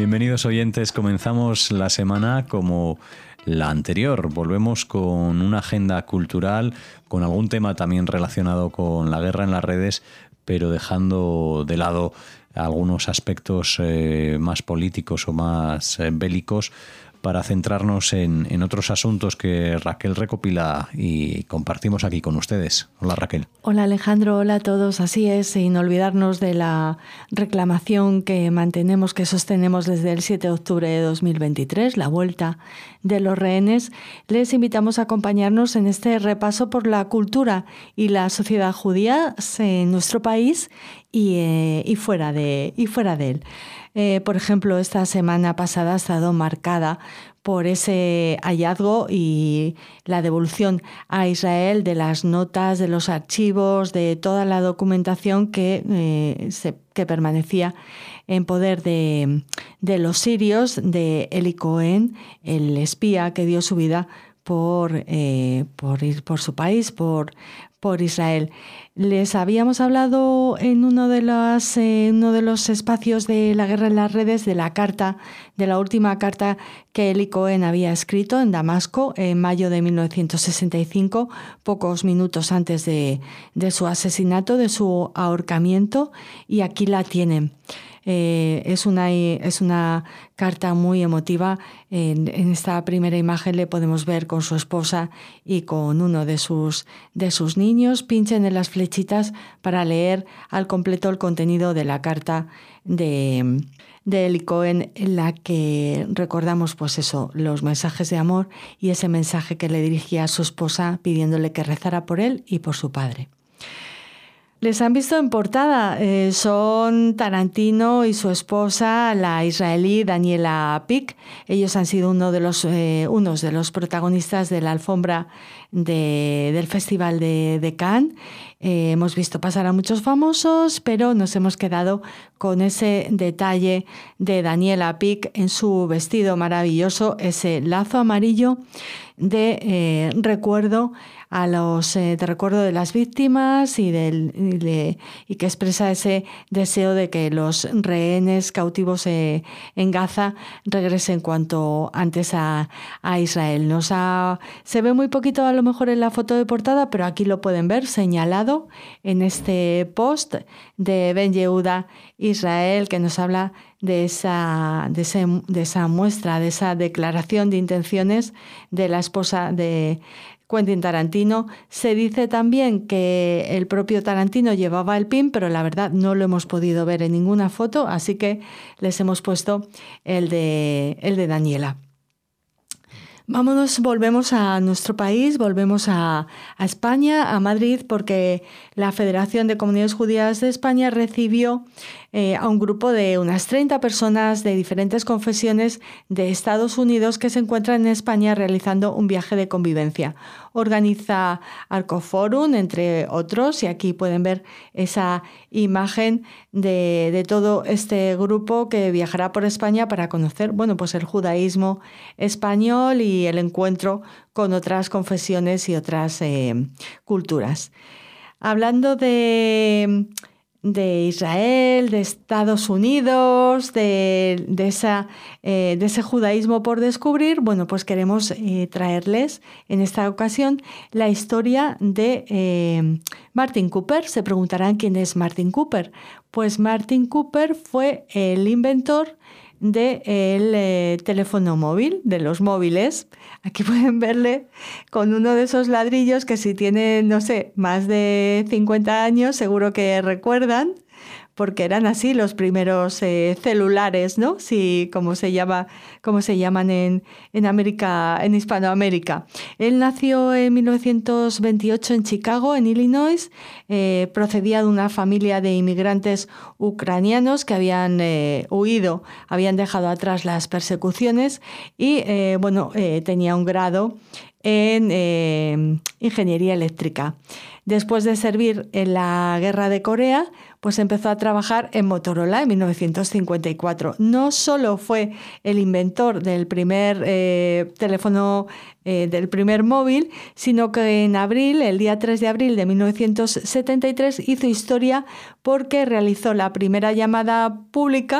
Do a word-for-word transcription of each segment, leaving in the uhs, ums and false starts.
Bienvenidos oyentes, comenzamos la semana como la anterior. Volvemos con una agenda cultural, con algún tema también relacionado con la guerra en las redes, pero dejando de lado algunos aspectos eh, más políticos o más eh, bélicos, para centrarnos en, en otros asuntos que Raquel recopila y compartimos aquí con ustedes. Hola, Raquel. Hola, Alejandro. Hola a todos. Así es, sin olvidarnos de la reclamación que mantenemos, que sostenemos desde el siete de octubre de dos mil veintitrés, la vuelta de los rehenes. Les invitamos a acompañarnos en este repaso por la cultura y la sociedad judía en nuestro país y, eh, y, fuera, de, y fuera de él. Eh, por ejemplo, esta semana pasada ha estado marcada por ese hallazgo y la devolución a Israel de las notas, de los archivos, de toda la documentación que, eh, se, que permanecía en poder de, de los sirios, de Eli Cohen, el espía que dio su vida por, eh, por ir por su país, por, por Israel. Les habíamos hablado en uno de, las, eh, uno de los espacios de la guerra en las redes de la carta, de la última carta que Eli Cohen había escrito en Damasco en mayo de mil novecientos sesenta y cinco, pocos minutos antes de, de su asesinato, de su ahorcamiento, y aquí la tienen. Eh, es, una, es una carta muy emotiva. En, en esta primera imagen le podemos ver con su esposa y con uno de sus, de sus niños. Pinchen en las flechitas para leer al completo el contenido de la carta de, de Eli Cohen, en la que recordamos pues eso, los mensajes de amor y ese mensaje que le dirigía a su esposa pidiéndole que rezara por él y por su padre. Les han visto en portada, eh, son Tarantino y su esposa, la israelí Daniela Pick. Ellos han sido uno de los, eh, unos de los protagonistas de la alfombra de, del Festival de, de Cannes. Eh, hemos visto pasar a muchos famosos, pero nos hemos quedado con ese detalle de Daniela Pick en su vestido maravilloso, ese lazo amarillo de eh, recuerdo a los eh, de recuerdo de las víctimas y, del, y, de, y que expresa ese deseo de que los rehenes cautivos eh, en Gaza regresen cuanto antes a, a Israel. Nos ha, se ve muy poquito a lo mejor en la foto de portada, pero aquí lo pueden ver señalado en este post de Ben Yehuda Israel, que nos habla de esa, de, ese, de esa muestra, de esa declaración de intenciones de la esposa de Quentin Tarantino. Se dice también que el propio Tarantino llevaba el pin, pero la verdad no lo hemos podido ver en ninguna foto, así que les hemos puesto el de, el de Daniela. Vámonos, volvemos a nuestro país, volvemos a, a España, a Madrid, porque la Federación de Comunidades Judías de España recibió eh, a un grupo de unas treinta personas de diferentes confesiones de Estados Unidos que se encuentran en España realizando un viaje de convivencia. Organiza Arcoforum, entre otros, y aquí pueden ver esa imagen de, de todo este grupo que viajará por España para conocer, bueno, pues el judaísmo español y el encuentro con otras confesiones y otras eh, culturas. Hablando de, de Israel, de Estados Unidos, de, de, esa, eh, de ese judaísmo por descubrir, bueno, pues queremos eh, traerles en esta ocasión la historia de eh, Martin Cooper. Se preguntarán quién es Martin Cooper. Pues Martin Cooper fue el inventor del eh, teléfono móvil, de los móviles. Aquí pueden verle con uno de esos ladrillos que si tienen, no sé, más de cincuenta años, seguro que recuerdan, porque eran así los primeros eh, celulares, ¿no? Sí, como se llama, como se llaman en, en América, en Hispanoamérica. Él nació en mil novecientos veintiocho en Chicago, en Illinois. Eh, procedía de una familia de inmigrantes ucranianos que habían eh, huido, habían dejado atrás las persecuciones y, eh, bueno, eh, tenía un grado en eh, ingeniería eléctrica. Después de servir en la Guerra de Corea, pues empezó a trabajar en Motorola en mil novecientos cincuenta y cuatro. No solo fue el inventor del primer eh, teléfono, eh, del primer móvil, sino que en abril, el día tres de abril de mil novecientos setenta y tres, hizo historia porque realizó la primera llamada pública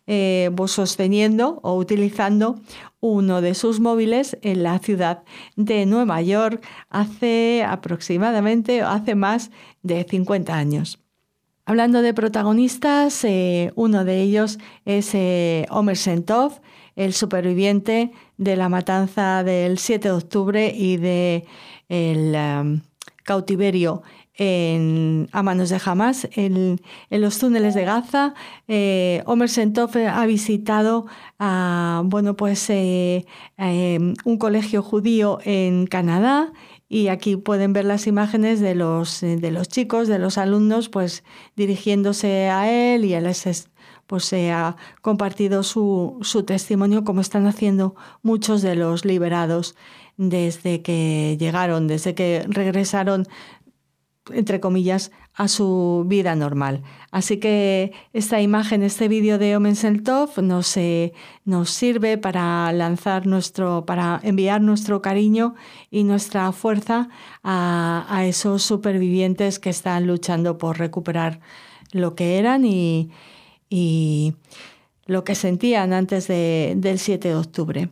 eh, pues sosteniendo o utilizando uno de sus móviles en la ciudad de Nueva York hace aproximadamente, hace más de cincuenta años. Hablando de protagonistas, eh, uno de ellos es eh, Omer Sentsov, el superviviente de la matanza del siete de octubre y del de um, cautiverio en, a manos de Hamas en, en los túneles de Gaza. Eh, Omer Sentsov ha visitado a, bueno, pues, eh, eh, un colegio judío en Canadá. Y aquí pueden ver las imágenes de los, de los chicos, de los alumnos, pues dirigiéndose a él, y él es, pues, eh, ha compartido su, su testimonio, como están haciendo muchos de los liberados desde que llegaron, desde que regresaron, entre comillas, a su vida normal. Así que esta imagen, este vídeo de Omer Sentsov nos, eh, nos sirve para lanzar nuestro, para enviar nuestro cariño y nuestra fuerza a, a esos supervivientes que están luchando por recuperar lo que eran y, y lo que sentían antes de, del siete de octubre.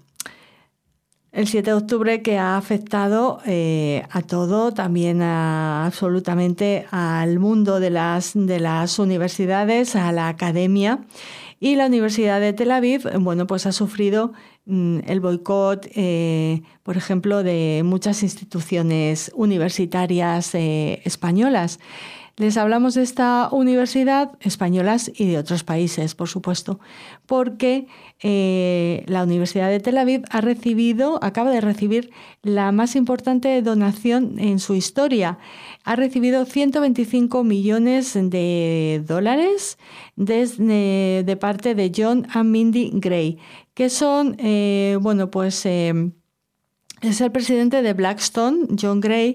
El siete de octubre que ha afectado eh, a todo, también a, absolutamente al mundo de las, de las universidades, a la academia. Y la Universidad de Tel Aviv, bueno, pues ha sufrido mm, el boicot, eh, por ejemplo, de muchas instituciones universitarias eh, españolas. Les hablamos de esta universidad, españolas y de otros países, por supuesto, porque eh, la Universidad de Tel Aviv ha recibido, acaba de recibir la más importante donación en su historia. Ha recibido ciento veinticinco millones de dólares desde, de parte de John and Mindy Gray, que son, eh, bueno, pues eh, es el presidente de Blackstone, John Gray,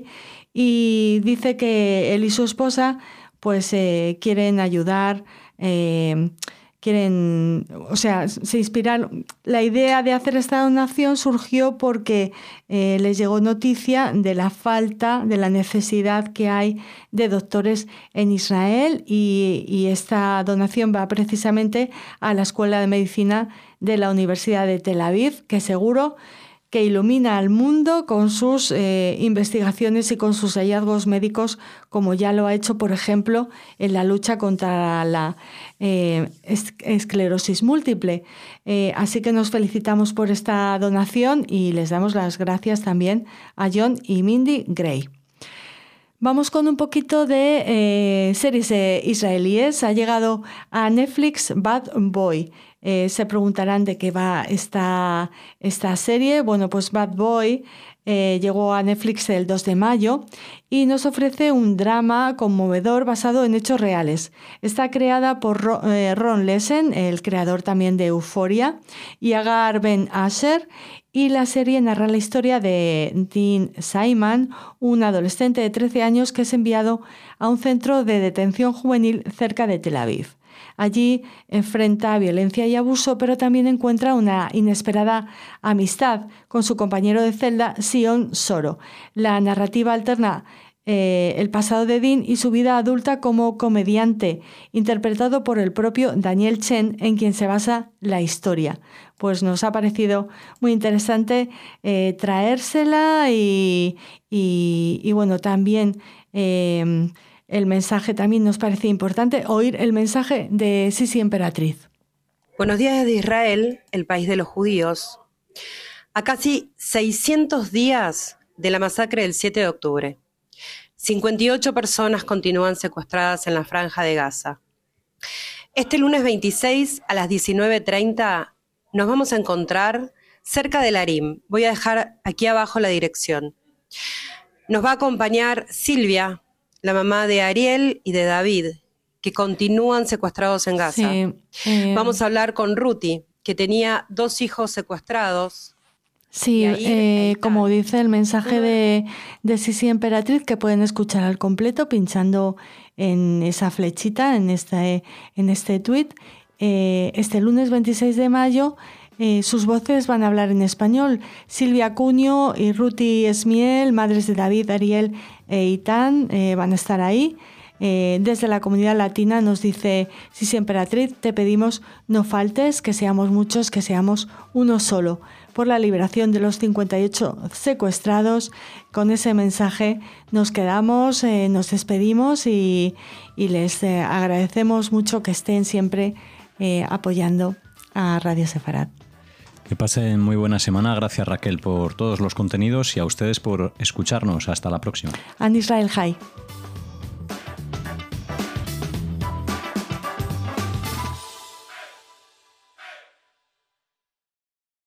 y dice que él y su esposa pues eh, quieren ayudar, eh, quieren, o sea, se inspiraron. La idea de hacer esta donación surgió porque eh, les llegó noticia de la falta, de la necesidad que hay de doctores en Israel, y, y esta donación va precisamente a la Escuela de Medicina de la Universidad de Tel Aviv, que seguro que ilumina al mundo con sus eh, investigaciones y con sus hallazgos médicos, como ya lo ha hecho, por ejemplo, en la lucha contra la eh, esclerosis múltiple. Eh, así que nos felicitamos por esta donación y les damos las gracias también a John y Mindy Gray. Vamos con un poquito de eh, series eh, israelíes. Ha llegado a Netflix Bad Boy. Eh, se preguntarán de qué va esta, esta serie. Bueno, pues Bad Boy eh, llegó a Netflix el dos de mayo y nos ofrece un drama conmovedor basado en hechos reales. Está creada por Ron, eh, Ron Lesen, el creador también de Euphoria, y Agar Ben Asher, y la serie narra la historia de Dean Simon, un adolescente de trece años que es enviado a un centro de detención juvenil cerca de Tel Aviv. Allí enfrenta violencia y abuso, pero también encuentra una inesperada amistad con su compañero de celda, Sion Soro. La narrativa alterna eh, el pasado de Dean y su vida adulta como comediante, interpretado por el propio Daniel Chen, en quien se basa la historia. Pues nos ha parecido muy interesante eh, traérsela y, y, y bueno, también eh, el mensaje también nos parece importante, oír el mensaje de Sisi Emperatriz. Buenos días de Israel, el país de los judíos. A casi seiscientos días de la masacre del siete de octubre, cincuenta y ocho personas continúan secuestradas en la Franja de Gaza. Este lunes veintiséis a las diecinueve treinta nos vamos a encontrar cerca del Arim. Voy a dejar aquí abajo la dirección. Nos va a acompañar Silvia, la mamá de Ariel y de David, que continúan secuestrados en Gaza. Sí, eh... Vamos a hablar con Ruti, que tenía dos hijos secuestrados. Sí, eh, como dice el mensaje de, de Sisi Emperatriz, que pueden escuchar al completo pinchando en esa flechita, en este, en este tuit. Eh, este lunes veintiséis de mayo eh, sus voces van a hablar en español. Silvia Cuño y Ruti Esmiel, madres de David, Ariel e Itán, eh, van a estar ahí. eh, desde la comunidad latina nos dice: Sisi Emperatriz, te pedimos no faltes, que seamos muchos, que seamos uno solo, por la liberación de los cincuenta y ocho secuestrados. Con ese mensaje nos quedamos, eh, nos despedimos y, y les eh, agradecemos mucho que estén siempre eh, apoyando a Radio Sefarad. Que pasen muy buena semana. Gracias, Raquel, por todos los contenidos y a ustedes por escucharnos. Hasta la próxima. An Israel Jai.